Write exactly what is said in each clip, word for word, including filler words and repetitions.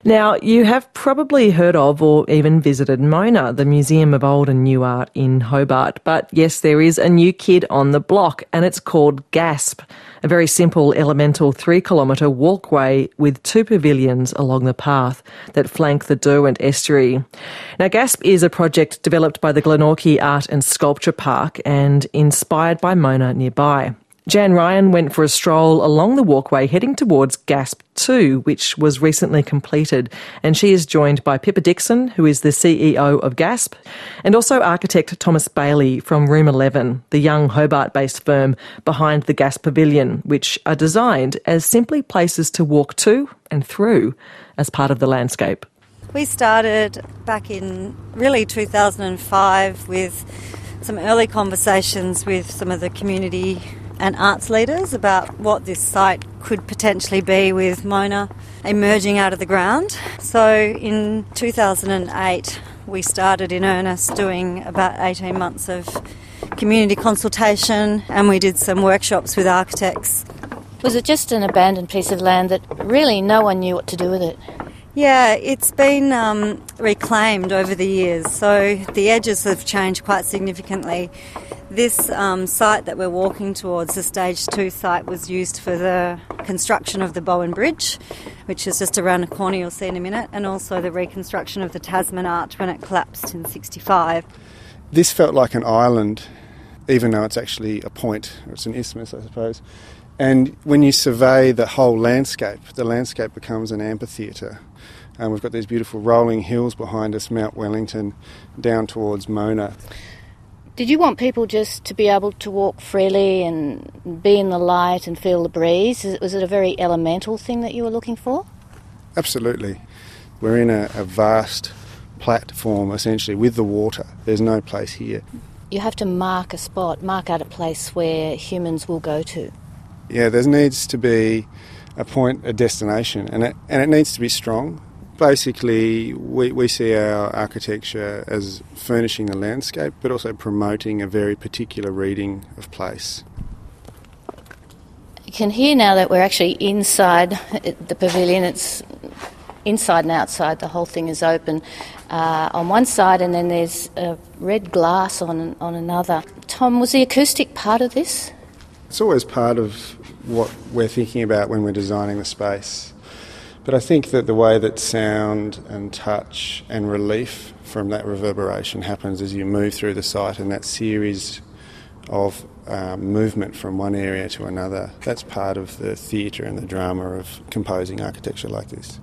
Now, you have probably heard of or even visited Mona, the Museum of Old and New Art in Hobart. But yes, there is a new kid on the block, and it's called GASP, a very simple elemental three-kilometre walkway with two pavilions along the path that flank the Derwent estuary. Now, GASP is a project developed by the Glenorchy Art and Sculpture Park and inspired by Mona nearby. Jan Ryan went for a stroll along the walkway heading towards GASP two, which was recently completed, and she is joined by Pippa Dixon, who is the C E O of GASP, and also architect Thomas Bailey from Room eleven, the young Hobart-based firm behind the GASP Pavilion, which are designed as simply places to walk to and through as part of the landscape. We started back in really two thousand five with some early conversations with some of the community and arts leaders about what this site could potentially be with Mona emerging out of the ground. So in two thousand eight we started in earnest doing about eighteen months of community consultation, and we did some workshops with architects. Was it just an abandoned piece of land that really no one knew what to do with it? Yeah, it's been um, reclaimed over the years, so the edges have changed quite significantly. This um, site that we're walking towards, the stage two site, was used for the construction of the Bowen Bridge, which is just around the corner, you'll see in a minute, and also the reconstruction of the Tasman Arch when it collapsed in sixty-five. This felt like an island, even though it's actually a point, or it's an isthmus, I suppose. And when you survey the whole landscape, the landscape becomes an amphitheatre. And we've got these beautiful rolling hills behind us, Mount Wellington, down towards Mona. Did you want people just to be able to walk freely and be in the light and feel the breeze? Was it a very elemental thing that you were looking for? Absolutely. We're in a, a vast platform, essentially, with the water. There's no place here. You have to mark a spot, mark out a place where humans will go to. Yeah, there needs to be a point, a destination, and it, and it needs to be strong. Basically, we, we see our architecture as furnishing the landscape, but also promoting a very particular reading of place. You can hear now that we're actually inside the pavilion. It's inside and outside. The whole thing is open uh, on one side, and then there's a red glass on on another. Tom, was the acoustic part of this? It's always part of what we're thinking about when we're designing the space. But I think that the way that sound and touch and relief from that reverberation happens as you move through the site, and that series of um, movement from one area to another, that's part of the theatre and the drama of composing architecture like this.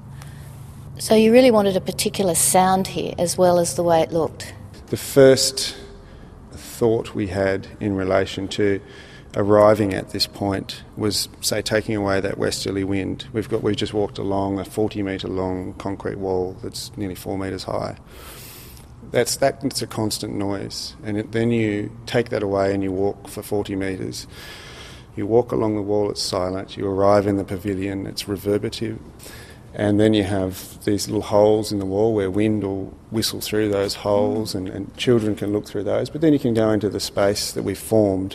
So you really wanted a particular sound here as well as the way it looked? The first thought we had in relation to arriving at this point was, say, taking away that westerly wind. We've got we've just walked along a forty metre long concrete wall that's nearly four metres high. That's that's a constant noise, and it, then you take that away and you walk for forty metres. You walk along the wall, it's silent. You arrive in the pavilion, it's reverberative, and then you have these little holes in the wall where wind will whistle through those holes, and, and children can look through those. But then you can go into the space that we've formed,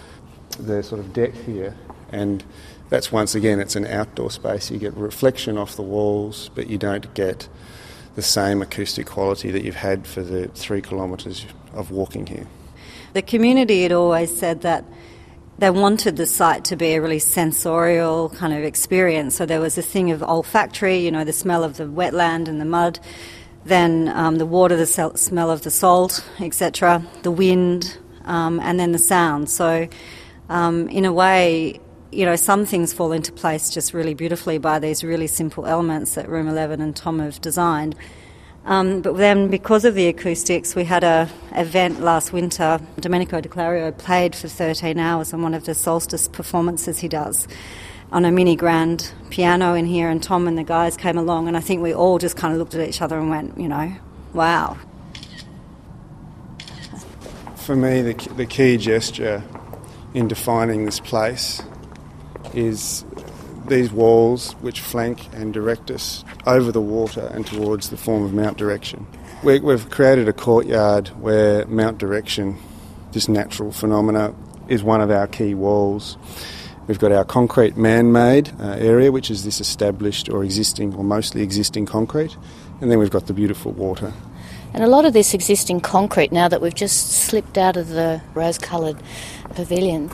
the sort of deck here, and that's, once again, it's an outdoor space. You get reflection off the walls, but you don't get the same acoustic quality that you've had for the three kilometres of walking here. The community had always said that they wanted the site to be a really sensorial kind of experience. So there was a thing of olfactory, you know, the smell of the wetland and the mud, then um, the water, the smell of the salt, et cetera, the wind, um, and then the sound. So Um, in a way, you know, some things fall into place just really beautifully by these really simple elements that Room eleven and Tom have designed. Um, but then, because of the acoustics, we had a event last winter. Domenico De Clario played for thirteen hours on one of the solstice performances he does on a mini grand piano in here, and Tom and the guys came along, and I think we all just kind of looked at each other and went, you know, wow. For me, the, the key gesture in defining this place is these walls which flank and direct us over the water and towards the form of Mount Direction. We, we've created a courtyard where Mount Direction, this natural phenomena, is one of our key walls. We've got our concrete man-made uh, area, which is this established or existing or mostly existing concrete. And then we've got the beautiful water. And a lot of this existing concrete, now that we've just slipped out of the rose-coloured pavilion,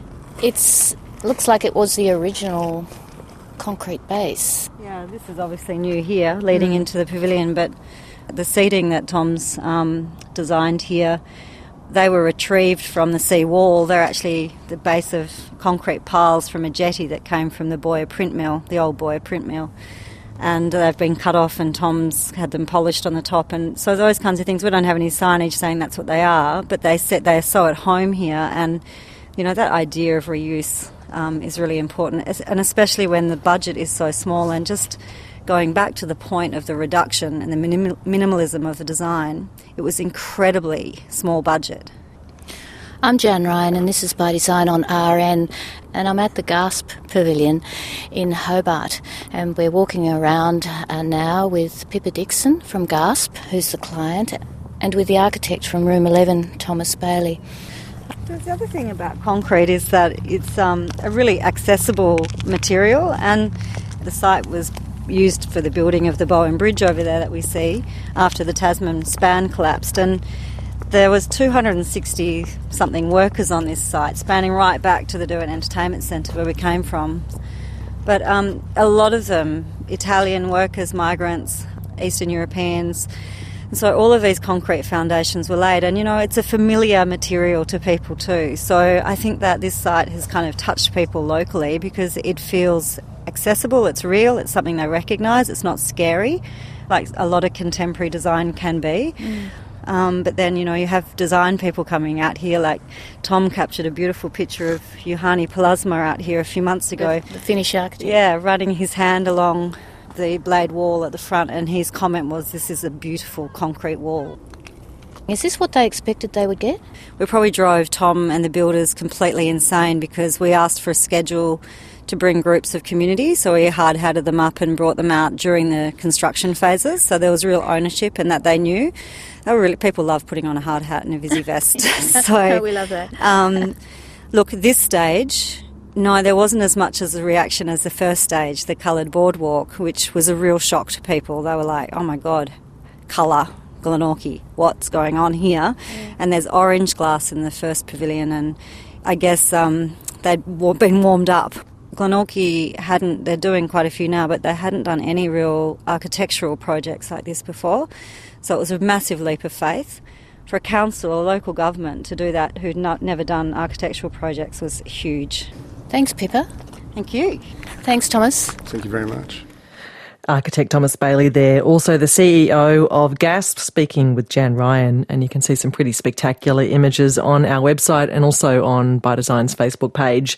it's looks like it was the original concrete base. Yeah, this is obviously new here, leading mm. into the pavilion, but the seating that Tom's um, designed here, they were retrieved from the sea wall. They're actually the base of concrete piles from a jetty that came from the Boyer print mill, the old Boyer print mill. And they've been cut off and Tom's had them polished on the top. And so those kinds of things, we don't have any signage saying that's what they are, but they set, they're so at home here. And, you know, that idea of reuse um, is really important, and especially when the budget is so small. And just going back to the point of the reduction and the minim- minimalism of the design, it was incredibly small budget. I'm Jan Ryan and this is By Design on R N, and I'm at the GASP Pavilion in Hobart, and we're walking around uh, now with Pippa Dixon from GASP, who's the client, and with the architect from Room eleven, Thomas Bailey. The other thing about concrete is that it's um, a really accessible material, and the site was used for the building of the Bowen Bridge over there that we see after the Tasman span collapsed, and there was two hundred sixty something workers on this site, spanning right back to the Derwent Entertainment Centre where we came from. But um, a lot of them, Italian workers, migrants, Eastern Europeans, and so all of these concrete foundations were laid, and you know, it's a familiar material to people too. So I think that this site has kind of touched people locally because it feels accessible, it's real, it's something they recognise, it's not scary like a lot of contemporary design can be. Mm. Um, but then, you know, you have design people coming out here, like Tom captured a beautiful picture of Juhani Palasma out here a few months ago. The, the Finnish architect. Yeah, running his hand along the blade wall at the front, and his comment was, this is a beautiful concrete wall. Is this what they expected they would get? We probably drove Tom and the builders completely insane because we asked for a schedule to bring groups of community, so we hard-hatted them up and brought them out during the construction phases, so there was real ownership and that they knew. They were really, people love putting on a hard hat and a Visi vest. So we love that. um, look, at this stage, no, there wasn't as much as a reaction as the first stage, the coloured boardwalk, which was a real shock to people. They were like, oh my God, colour, Glenorchy, what's going on here? Yeah. And there's orange glass in the first pavilion, and I guess um, they'd been warmed up. Glenorchy hadn't, they're doing quite a few now, but they hadn't done any real architectural projects like this before. So it was a massive leap of faith. For a council, a local government, to do that who'd not, never done architectural projects was huge. Thanks, Pippa. Thank you. Thanks, Thomas. Thank you very much. Architect Thomas Bailey there, also the C E O of GASP, speaking with Jan Ryan, and you can see some pretty spectacular images on our website and also on By Design's Facebook page.